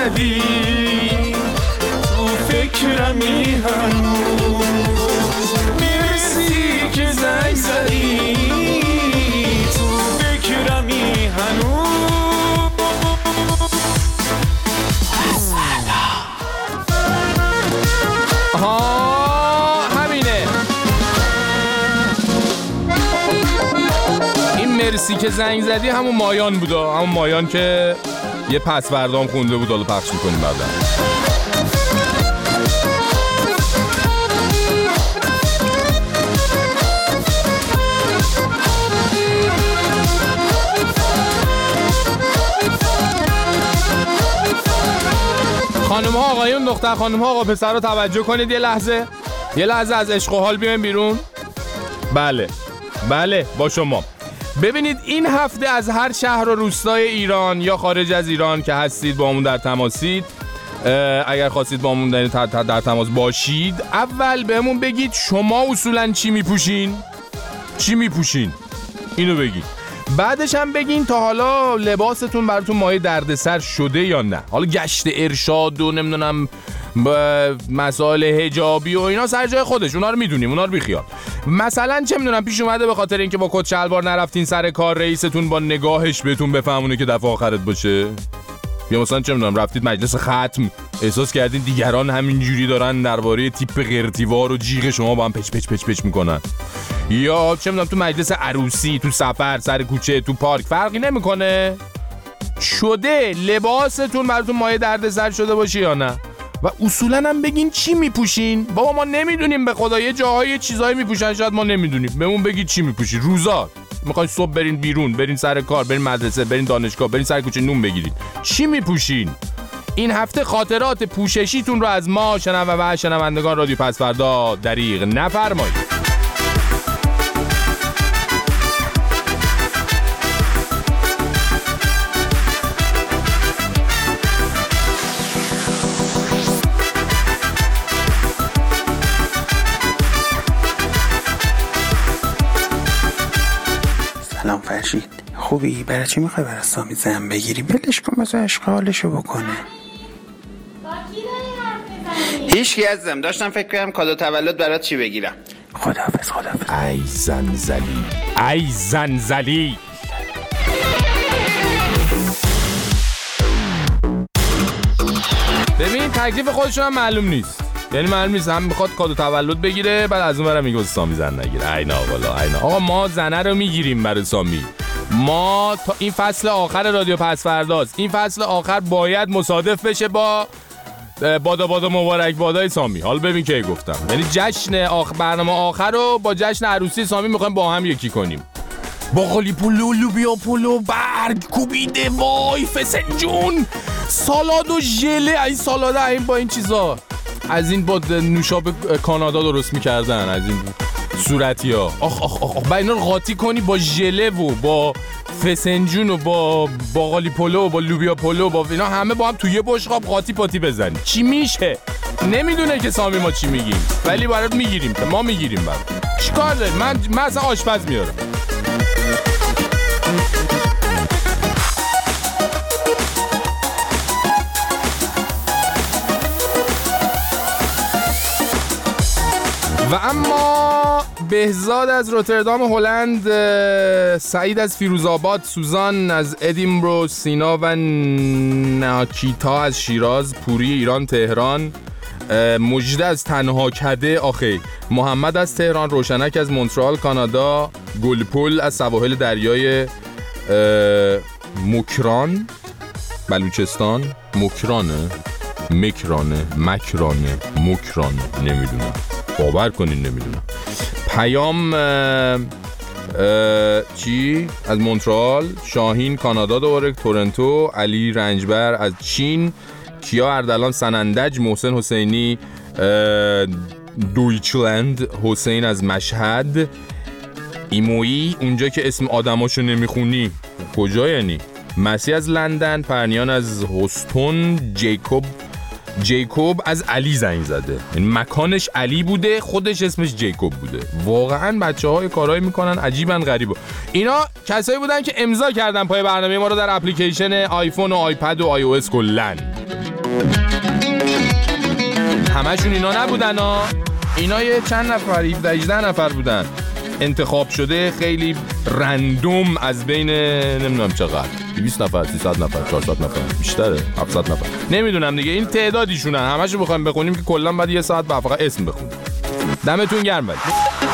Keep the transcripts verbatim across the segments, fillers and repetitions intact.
زدی تو فکرمی هنوز مرسی که زنگ زدی تو فکرمی هنوز ها همینه این مرسی که زنگ زدی همون مایان بوده همون مایان که یه پسوردام خونده بود حالا پخش میکنیم بعدا خانم ها آقایون دختر خانم ها آقا پسر رو توجه کنید یه لحظه یه لحظه از عشق و حال بیایم بیرون. بله بله با شما. ببینید این هفته از هر شهر و روستای ایران یا خارج از ایران که هستید با همون در تماسید، اگر خواستید با همون در, در تماس باشید، اول بهمون بگید شما اصولا چی میپوشین؟ چی میپوشین؟ اینو بگید. بعدش هم بگین تا حالا لباستون براتون مایه دردسر شده یا نه. حالا گشت ارشاد و نمیدونم مسائل حجابی و اینا سر جای خودش، اونا رو میدونیم، اونا رو بیخیال. مثلا چه میدونم پیش اومده به خاطر اینکه با کت شلوار نرفتین سر کار، رئیستون با نگاهش بهتون بفهمونه که دفعه آخرت باشه؟ یا مثلا چه میدونم رفتید مجلس ختم، احساس کردین دیگران همین جوری دارن درباره تیپ قرتیوار و جیغ شما با هم پچ پچ پچ پچ میکنن. یا چه میدونم تو مجلس عروسی، تو سفر، سر کوچه، تو پارک، فرقی نمیکنه. شده لباستون براتون مایه دردسر شده باشه یا نه؟ و اصولا هم بگین چی میپوشین؟ بابا ما نمیدونیم به خدا، یه جاهای چیزایی میپوشن شاید ما نمیدونیم. بهمون بگید چی میپوشین. روزا میخواین صبح برین بیرون، برین سر کار، برین مدرسه، برین دانشگاه، برین سر کوچه نون بگیرید، چی میپوشین؟ این هفته خاطرات پوششیتون رو از ما شنونده و شنوندگان رادیو پسوردا دریغ نفرمایید. سلام فرشید، خوبی؟ برای چی میخوای برای سامی زن بگیری؟ بلش کن بذار اشغالشو بکنه. هیچ کی ازم داشتم فکر کنم کادو تولد برات چی بگیرم. خداحافظ خداحافظ. ای زنزلی ای زنزلی ببین تکلیف خودشون هم معلوم نیست، یعنی معلوم نیست هم میخواد کادو تولد بگیره بعد از اون برم میگه سامی زن نگیره. اینا والا اینا آقا ما زنه رو میگیریم برای سامی. ما تا این فصل آخر رادیو پسورداست، این فصل آخر باید مصادف بشه با بادا بادا مبارک بادای سامی. حالا ببین کی گفتم، یعنی جشن آخر برنامه آخر رو با جشن عروسی سامی میخوایم با هم یکی کنیم. باقالی پلو، لوبیا پلو، برگ کوبیده، وای فسنجون، سالاد و ژله. این سالاد این با این چیزا از این با نوشابه کانادا درست میکردن، از این صورتی ها. آخ آخ آخ با اینا رو قاطی کنی با ژله و با فسنجون و با باقالی پلو و با لوبیا پلو، با اینا همه با هم توی یه بشقاب قاطی پاتی بزنی، چی میشه؟ نمیدونه که سامی ما چی میگیم، ولی برات میگیریم، ما میگیریم. برات چیکار داری؟ من من اصلا آشپز میارم. و اما بهزاد از روتردام هلند، سعید از فیروزآباد، سوزان از ادینبرو، سینا و ناکیتا از شیراز، پوری ایران تهران، مجده از تنها کده آخی، محمد از تهران، روشنک از مونترال کانادا، گلپول از سواحل دریای مکران بلوچستان، مکرانه مکرانه مکرانه مکرانه نمیدونم، باور کنین نمیدونم. پیام اه اه چی از مونترال، شاهین کانادا، دوباره تورنتو، علی رنجبر از چین، کیا اردلان سنندج، محسن حسینی دویچلند، حسین از مشهد، ایمویی اونجا که اسم آدماشو نمیخونی کجا یعنی، مسی از لندن، پرنیان از هستون، جیکوب جیکوب از علی زنگ زده، این مکانش علی بوده خودش اسمش جیکوب بوده. واقعا بچه های کارایی میکنن عجیبن غریبا. اینا کسایی بودن که امضا کردن پای برنامه ما رو در اپلیکیشن آیفون و آیپد و آی او اس کلن. همشون اینا نبودن ها، اینا یه چند نفر هفده هجده نفر بودن انتخاب شده، خیلی رندوم از بین نمیدونم چقدر دویست نفر سیصد نفر چهارصد نفر بیشتره هفتصد نفر نمیدونم دیگه، این تعدادیشونن. همشو بخوایم بخونیم که کلا بعد یه ساعت فقط اسم بخونیم. دمتون گرم. ولی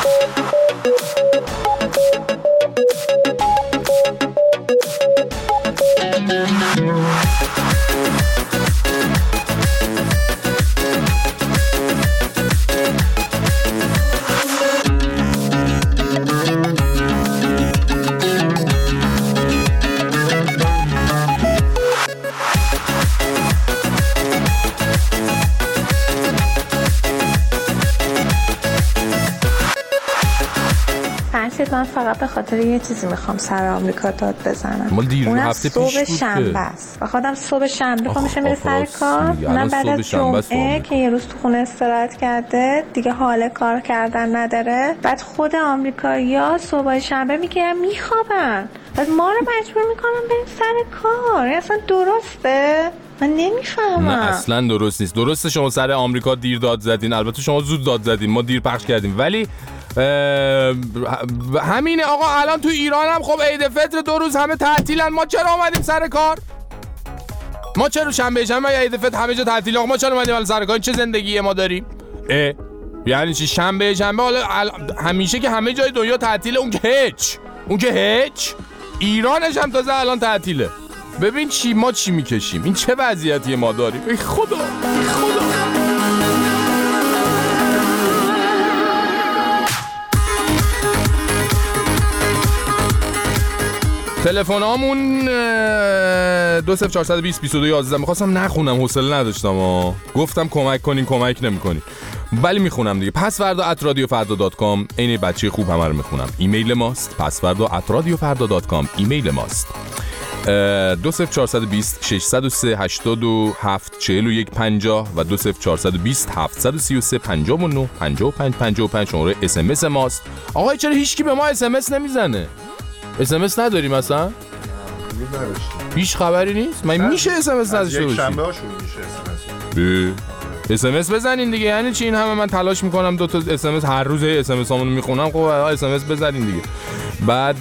من فقط به خاطر یه چیزی میخوام سر آمریکا داد بزنم. مال دیر هفته پیش صبح شنبه است. بخاطرم صبح شنبه پا میشه میره سر کار. اونم بعد از جمعه که یه روز تو خونه استراحت کرده، دیگه حال کار کردن نداره. بعد خود آمریکایی‌ها صبح شنبه میگن میخوابن. بعد ما رو مجبور میکنن بریم سر کار. اصلا درسته؟ من نمیفهمم. نه اصلا درست نیست. درسته شما سر آمریکا دیر داد زدین، البته شما زود داد زدین، ما دیر پخش کردیم، ولی همینه آقا. الان تو ایران هم خب عید فطر دو روز همه تعطیلن، ما چرا اومدیم سر کار؟ ما چرا شنبه شنبه یا عید فطر همه جا تعطیل، آقا ما چرا اومدیم سر کار؟ چه زندگی ما داریم؟ اه یعنی چی شنبه شنبه حالا همیشه که همه جای دنیا تعطیله، اون که هیچ اون که هیچ ایرانش هم تازه الان تعطیله. ببین چی ما چی میکشیم، این چه وضعیتی ما داریم. ای خدا ای خدا. تلفنامون دو صفر چهارصد و بیست بیست و دو یازده. میخواستم نخونم، حوصله نداشتم ها. گفتم کمک کنین کمک نمیکنین، ولی میخونم دیگه. پسوردا ات رادیو فردا دات کام. عین بچه خوب همه رو میخونم. ایمیل ماست پسوردا ات رادیو فردا دات کام. ایمیل ماست. دو صفر چهارصد و بیست ششصد و سه هشتاد و هفت چهل و یک پنجاه و دو صفر چهارصد و بیست هفتصد و سی و سه پنجاه و نه پنجاه و پنج پنجاه و پنج شماره اس ام اس ماست. آقای چرا هیچکی به ما اس ام اس نمیزنه؟ اس ام اس نداریم اصلا؟ هیچ خبری نیست؟ من میشه اس ام اس نداشته باشی؟ شنبه هاشون میشه اس ام اس. اس ام اس بزنین دیگه. یعنی چی این همه من تلاش میکنم دو تا اس ام اس هر روز اس ام اس هامونو میخونم، خب اس ام اس بزنین دیگه. بعد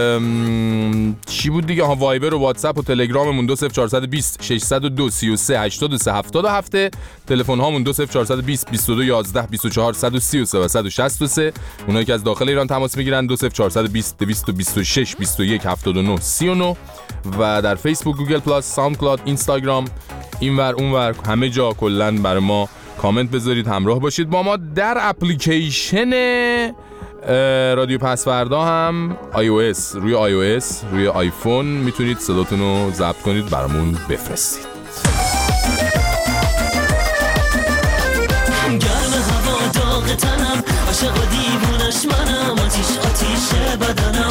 چی بود دیگه؟ ها وایبر و واتساپ و تلگراممون دو صفر چهارصد و بیست ششصد و دو سی و سه هشتاد و سه هفتاد و هفت. تلفن هامون دو صفر چهارصد و بیست بیست و دو یازده بیست و چهار صد و سی و سه و صد و شصت و سه. اونایی که از داخل ایران تماس میگیرن دو صفر چهارصد و بیست دویست و بیست و شش بیست و یک هفتاد و نه سی و نه. و در فیسبوک، گوگل پلاس، ساوند کلاود، اینستاگرام، اینور اونور همه جا کلا برای ما کامنت بذارید، همراه باشید با ما. در اپلیکیشن رادیو پسوردا هم آی او اس، روی آی او اس روی آیفون میتونید صداتون رو ضبط کنید برامون بفرستید. گرم هوا داغ تنم، عاشق و دیوونش منم، آتیش آتیش بدنم.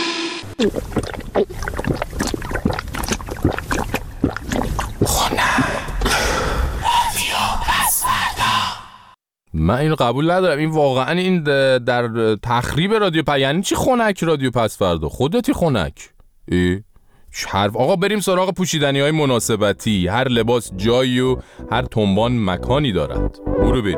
من اینو قبول ندارم. این واقعا این در تخریب رادیو پ... یعنی چی خنک رادیو پسوردا؟ خودتی خنک. حرف آقا بریم سراغ پوشیدنی های مناسبتی. هر لباس جایی و هر تنبان مکانی دارد. برو بریم.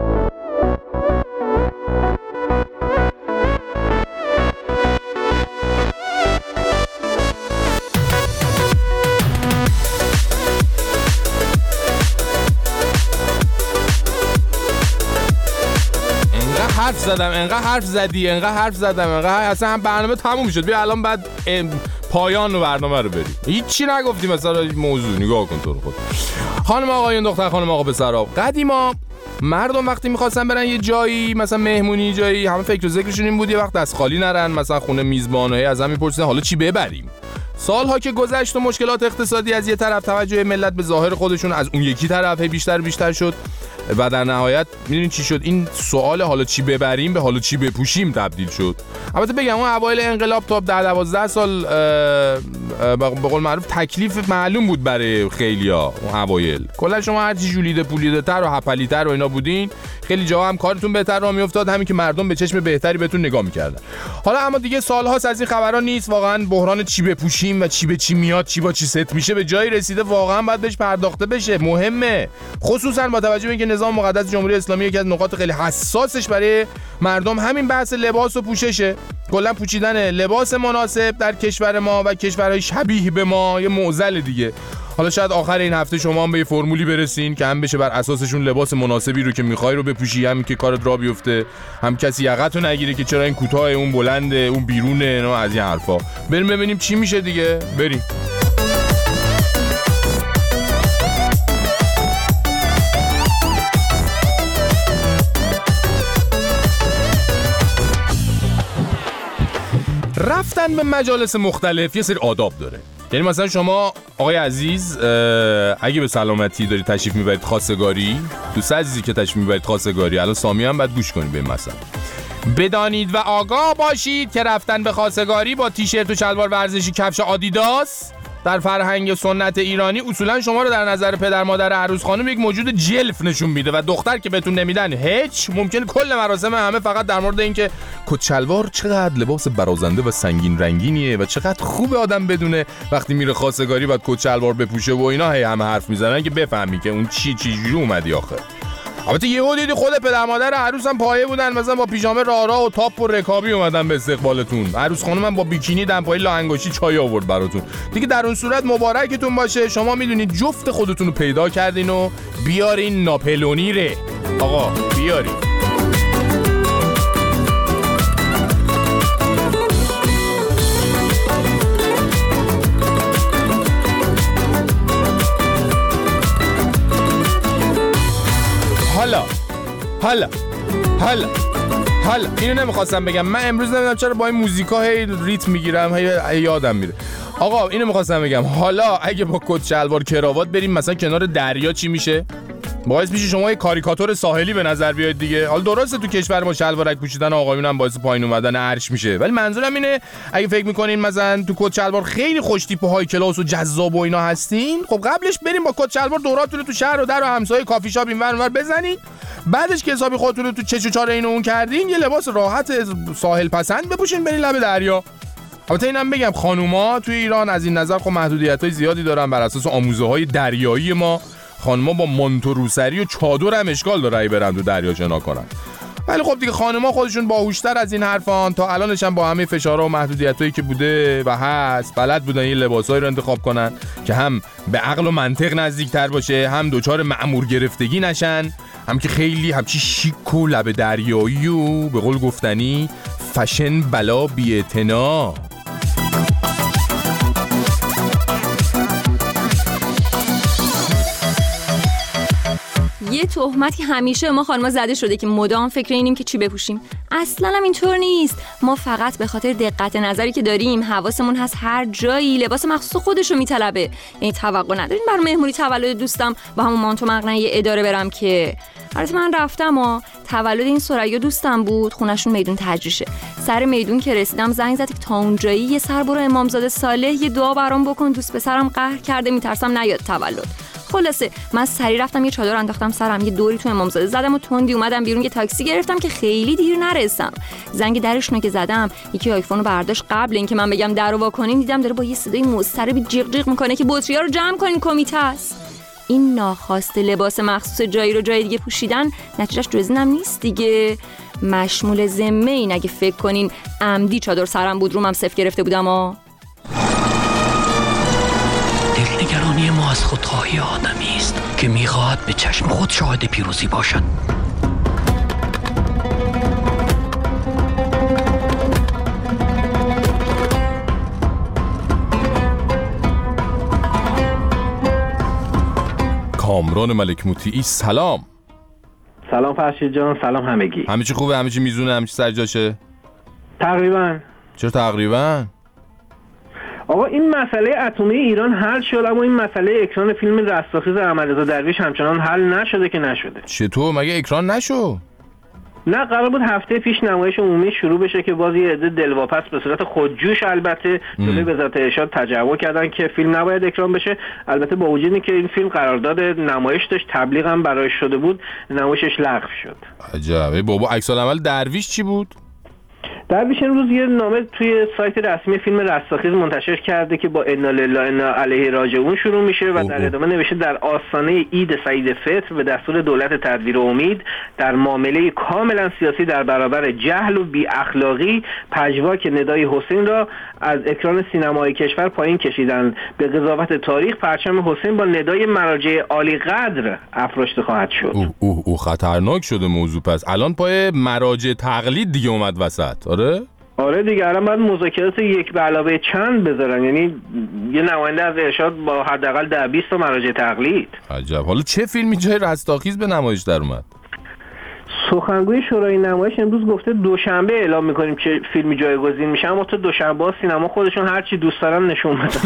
حرف زدم انقدر حرف زدی انقدر حرف زدم انقدر اصلا هم برنامه تموم شد. بیا الان بعد پایان و برنامه رو بریم. هیچی نگفتی مثلا موضوع. نگاه کن تو رو خود. خانم آقایون دختر خانم آقا پسرا، قدیما مردم وقتی می‌خواستن برن یه جایی مثلا مهمونی جایی، همه فکر و ذکرشون این بود یه وقت دست خالی نرن، مثلا خونه میزبانای از هم میپرسیدن حالا چی ببریم. سالها که گذشت و مشکلات اقتصادی از یه طرف، توجه ملت به ظاهر خودشون از اون یکی طرف بیشتر بیشتر شد و در نهایت میدونین چی شد؟ این سوال حالا چی ببریم به حالا چی بپوشیم تبدیل شد. البته بگم اون اوایل انقلاب تا ده دوازده سال به قول معروف تکلیف معلوم بود برای خیلیا اون اوایل. کلا شما هر چی جولیده پولیده تر و هپلی تر و اینا بودین، خیلی جاها هم کارتون بهتر راه میافتاد، همین که مردم به چشم بهتری بهتون نگاه میکردن. حالا اما دیگه سالهاست از این خبرا نیست. واقعا بحران چی بپوشیم و چی به چی میاد، چی با چی ست میشه به جایی رسیده واقعا باید بهش پرداخته بشه. مهمه، خصوصا با توجه به اینکه نظام مقدس جمهوری اسلامی یکی از نقاط خیلی حساسش برای مردم همین بحث لباس و پوششه. کلا پوشیدن لباس مناسب در کشور ما و کشورهای شبیه به ما یه معضل دیگه. حالا شاید آخر این هفته شما هم به یه فرمولی برسین که هم بشه بر اساسشون لباس مناسبی رو که میخوای رو بپوشی، هم که کارت را بیفته، هم کسی یقتو نگیره که چرا این کوتاه، اون بلنده، اون بیرونه، نه از این حرفا. بریم ببینیم چی میشه دیگه. بریم. رفتن به مجالس مختلف یه سری آداب داره. یعنی مثلا شما آقای عزیز اگه به سلامتی داری تشریف میبرید خواستگاری، دوست عزیزی که تشریف میبرید خواستگاری، الان سامی هم باید گوش کنید به این مسئله. بدانید و آگاه باشید که رفتن به خواستگاری با تیشرت و شلوار ورزشی کفش آدیداس در فرهنگ سنت ایرانی اصولا شما رو در نظر پدر مادر عروس خانم یک موجود جلف نشون میده و دختر که بهتون نمیدن هیچ. ممکن کل مراسم همه فقط در مورد اینکه کت شلوار چقدر لباس برازنده و سنگین رنگینیه و چقدر خوبه آدم بدونه وقتی میره خواستگاری باید کت شلوار بپوشه و اینا هی همه حرف میزنن که بفهمی که اون چی چی جوری اومدی آخه. البته یهو دیدی خود پدر مادر عروس هم پایه بودن، مثلا با پیژامه رارا و تاپ و رکابی اومدن به استقبالتون. عروس خانم هم با بیکینی دمپایی لاانگشتی چای آورد براتون. دیگه در اون صورت مبارکتون باشه، شما میدونید جفت خودتون رو پیدا کردین و بیارین ناپلونی ره. آقا بیارین. حالا حالا حالا حالا اینو نمیخواستم بگم. من امروز نمیدونم چرا با این موزیکا هی ریتم میگیرم، هی یادم میره. آقا اینو میخواستم بگم، حالا اگه با کت شلوار کراوات بریم مثلا کنار دریا چی میشه؟ باعث میشه شما یه کاریکاتور ساحلی به نظر بیاید دیگه. حالا درسته تو کشور ما شلوارک پوشیدن آقایون هم باعث پایین اومدن عرش میشه، ولی منظورم اینه اگه فکر میکنین مثلا تو کت شلوار خیلی خوش تیپ و های کلاس و جذاب و اینا هستین، خب قبلش بریم با کت شلوار دوراتون رو تو شهر و در و همسایه کافی شاپ اینور اونور بزنید. بعدش که حسابی خودتون رو تو چش و چاره اینو اون کردین، یه لباس راحت ساحل پسند بپوشین برین لب دریا. البته اینم بگم خانوما توی ایران از این نظر خب محدودیت‌های زیادی دارن بر اساس آموزه‌های دریایی ما. خانوما با مانتو روسری و چادر هم اشکال داره ای برن تو دریا شنا کنن. ولی خب دیگه خانوما خودشون باهوشتر از این حرفان، تا الانش هم با همه فشارها و محدودیتایی که بوده و هست بلد بودن یه لباسایی رو انتخاب کنن که هم به عقل و منطق نزدیکتر باشه، هم دوچار مأمور گرفتگی نشن، هم که خیلی همچی شیک و لب دریایی و به قول گفتنی فشن بلا بی‌اعتنا. یه تهمتی همیشه ما خانم‌ها زده شده که مدام فکر اینیم که چی بپوشیم. اصلاً هم اینطور نیست. ما فقط به خاطر دقت نظری که داریم حواسمون هست هر جایی لباس مخصوص خودشو میطلبه. یعنی توقع ندارین بر مهمونی تولد دوستم با همون مانتو مقنعه اداره برم که البته من رفتم و تولد این ثریا دوستم بود، خونشون میدون تجریشه. سر میدون که رسیدم زنگ زد که تا اونجایی یه سر برو امامزاده صالح یه دعا برام بکن، دوست پسرم قهر کرده میترسم نیاد تولد. خلاصه من سری رفتم یه چادر انداختم سرم، یه دوری تو امامزاده زدم و تندی اومدم بیرون، یه تاکسی گرفتم که خیلی دیر نرسم. زنگ درشونو که زدم یکی آیفونو برداشت، قبل اینکه من بگم درو وا کنین دیدم داره با یه صدای مضطربی جیغ جیغ میکنه که بطری‌ها رو جمع کنین کمیته است. این ناخواسته لباس مخصوص جایی رو جای دیگه پوشیدن نتیجهش جز اینم نیست دیگه. مشمول ذمه این اگه فکر کنین عمدی چادر سرم بود رومم صف گرفته بودم ها. دلنگرانی ما از خودخواهی آدمی است که میخواهد به چشم خود شاهد پیروزی باشد. کامران ملک مطیعی سلام. سلام فرشید جان، سلام همگی. همه چی خوبه؟ همه چی میزونه؟ همه چی سر جاشه؟ تقریبا. چرا تقریبا؟ آقا این مسئله اتمی ایران حل شد، اما این مسئله اکران فیلم رستاخیز احمدرضا درویش همچنان حل نشده که نشده. چطور؟ مگه اکران نشد؟ نه قرار بود هفته پیش نمایش عمومی شروع بشه که باز یه عده دلواپس به صورت خودجوش البته جلوی وزارت ارشاد تجربه کردن که فیلم نباید اکران بشه. البته با وجود اینکه این فیلم قرارداد نمایش داشت، تبلیغ هم برای شده بود، نمایشش لغو شد. عجبه بابا. عکس العمل درویش چی بود؟ درویش امروز یه نامه توی سایت رسمی فیلم رستاخیز منتشر کرده که با انا لله انا علیه راجعون شروع میشه و در ادامه نوشته در آستانه عید سعید فطر به دستور دولت تدبیر و امید در معامله کاملا سیاسی در برابر جهل و بی اخلاقی پژواک ندای حسین را از اکران سینمای کشور پایین کشیدند. به قضاوت تاریخ پرچم حسین با ندای مراجع عالی قدر افراشته خواهد شد. اوه اوه او خطرناک شده موضوع. پس الان پای مراجع تقلید دیگه اومد وسط. آره آره دیگه الان باید مذاکرات یک به علاوه چند بذارن، یعنی یه نماینده از ارشاد با حداقل ده بیست تا مراجع تقلید. عجب. حالا چه فیلمی جای رستاخیز به نمایش در اومد؟ سخنگوی شورای نمایش امروز گفته دوشنبه اعلام میکنیم که فیلمی جایگزین میشه، اما تا دوشنبه ها سینما خودشون هر چی دوست دارن نشون بدن.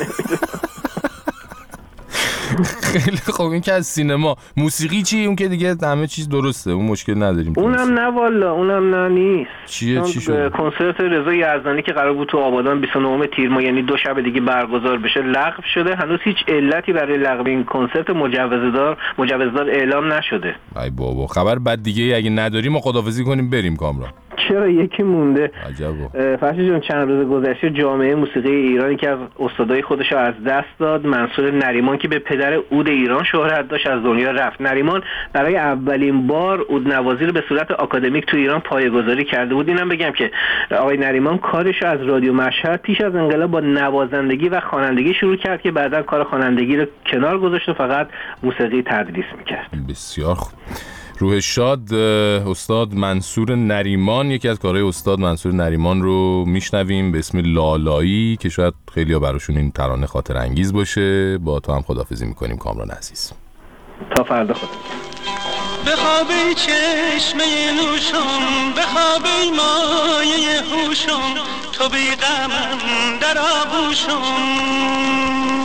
خیلی خوب. این که از سینما. موسیقی چی؟ اون که دیگه همه چیز درسته، اون مشکل نداریم. اونم نه والا، اونم نه نیست. چیه چی شد؟ کنسرت رضا یزدانی که قرار بود تو آبادان بیست و نهم تیر ماه یعنی دو شب دیگه برگزار بشه لغو شده. هنوز هیچ علتی برای لغو این کنسرت مجوزدار مجوزدار اعلام نشده. ای بابا خبر بد دیگه اگه نداریم ما خداحافظی کنیم بریم کامران. چرا یکی مونده. عجبا. فرشید جان چند روز گذشته جامعه موسیقی ایرانی که از استادای خودش از دست داد. منصور نریمان که به پدر عود ایران شهرت داشت از دنیا رفت. نریمان برای اولین بار عود نوازی رو به صورت آکادمیک تو ایران پایه‌گذاری کرده بود. اینم بگم که آقای نریمان کارش از رادیو مشهد پیش از انقلاب با نوازندگی و خوانندگی شروع کرد که بعداً کار خوانندگی رو کنار گذاشت و فقط موسیقی تدریس می‌کرد. بسیار خوب. روح شاد. استاد منصور نریمان، یکی از کارهای استاد منصور نریمان رو میشنویم به اسم لالایی که شاید خیلی ها براشون این ترانه خاطر انگیز باشه. با تو هم خداحافظی میکنیم کامران عزیز. تا فردا خدا. بخوابی چشمه نوشم، بخوابی مایه هوشم، تو بی غمم در آغوشم.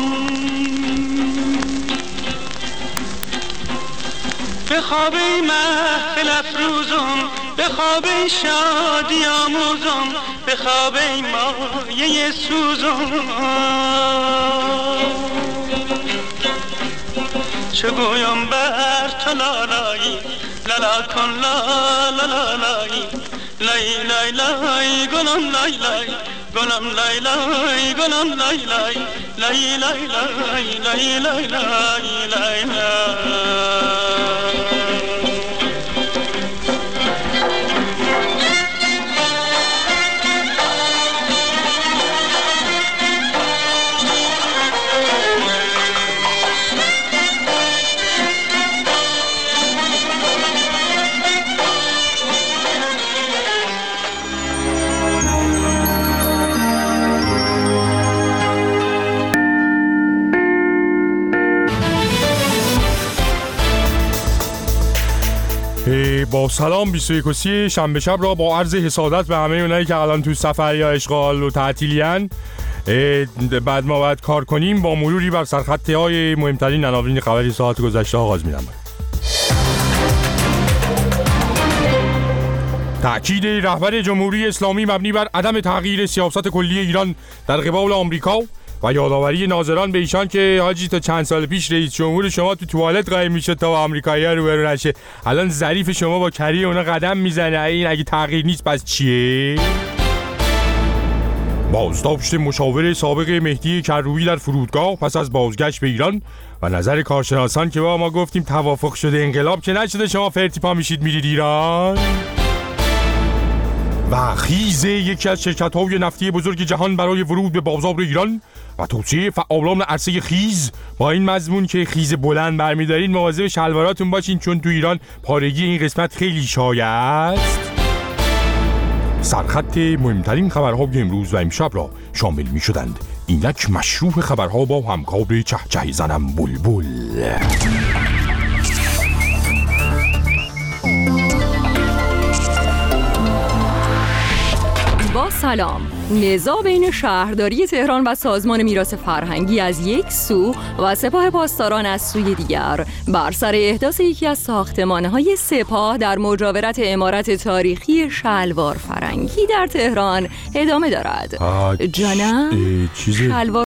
بخوابی محفل افروزم، بخوابی شادی آموزم، بخوابی مایه سوزم. چه گویم بر تو لالایی، لالا کن لا لا لالایی، لای لای لای گلم لای لای، گلم لای لای گلم لای لای، لای لای لای لای لای لای لای. با سلام بیست و یک و سی شنبه شب را با عرض حسادت به همه اونایی که الان تو سفر یا اشغال و تعطیلیان بعد ما باید کار کنیم با مروری بر سرخط های مهمترین عناوین خبری ساعت گذشته آغاز می‌نمایم. تأکید رهبر جمهوری اسلامی مبنی بر عدم تغییر سیاست کلی ایران در قبال آمریکا و یادآوری ناظران به ایشان که حاجی تا چند سال پیش رئیس جمهور شما تو توالت قایم میشه تا آمریکایی‌ها رو برو نشه، الان ظریف شما با کری اونا قدم میزنه. این اگه تغییر نیست پس چیه؟ بازداشت مشاور سابق مهدی کروبی در فرودگاه پس از بازگشت به ایران و نظر کارشناسان که با ما گفتیم توافق شده انقلاب که نشده شما فرتی پا میشید میرید ایران. و خیز یکی از شرکت‌های نفتی بزرگ جهان برای ورود به بازار ایران و توسعه فعالان عرصه خیز با این مضمون که خیز بلند برمی‌دارین مواظب شلواراتون باشین چون تو ایران پارگی این قسمت خیلی شایع است. سرخط مهمترین خبرهای امروز و امشب را شامل می‌شدند. اینک مشروع خبرها با همکار چهچه زنم بلبل. با سلام. نزاع بین شهرداری تهران و سازمان میراث فرهنگی از یک سو و سپاه پاسداران از سوی دیگر بر سر احداث یکی از ساختمان‌های سپاه در مجاورت عمارت تاریخی شلوار فرنگی در تهران ادامه دارد. جانم؟ شلوار